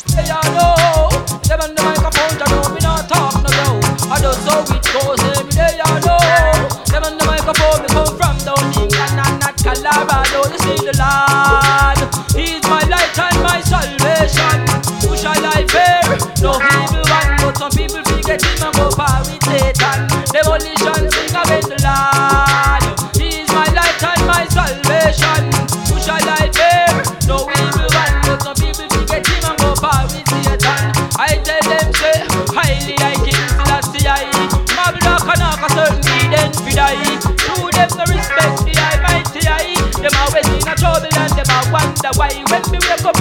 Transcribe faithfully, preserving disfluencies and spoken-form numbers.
They all know. Them on the microphone, I know me not talk no row. I just how it goes every day, I know. Them on the microphone, me come from down England and not Colorado. You see the Lord, He's my light and my salvation. Who shall I fear? No evil one, but some people forget Him and go far with Satan. Demolition, sing against the Lord. He's my light and my salvation. Who shall I fear? No evil one, but some people forget Him and go far with Satan. I tell them say, highly I King Selassie I. Mabla Kanaka certainly then fi die. To them no respect the Almighty I. Them always in a trouble and them a wonder why. When me wake up